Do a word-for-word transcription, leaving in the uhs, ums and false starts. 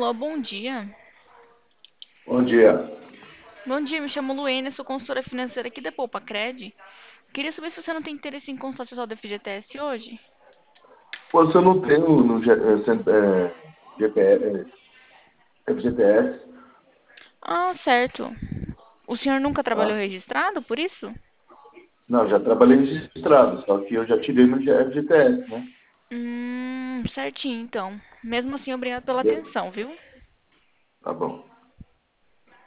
Alô, bom dia. Bom dia. Bom dia, me chamo Luênia, sou consultora financeira aqui da Poupa-Cred. Queria saber se você não tem interesse em consultar seu saldo F G T S hoje. Pô, se eu não tenho no G- eh, cent- eh, G P S, F G T S, Ah, certo. O senhor nunca trabalhou tá? registrado, por isso? Não, já trabalhei registrado, só que eu já tirei no G- F G T S, né? Hum, certinho então. Mesmo assim, obrigado pela Entendeu? atenção, viu? Tá bom.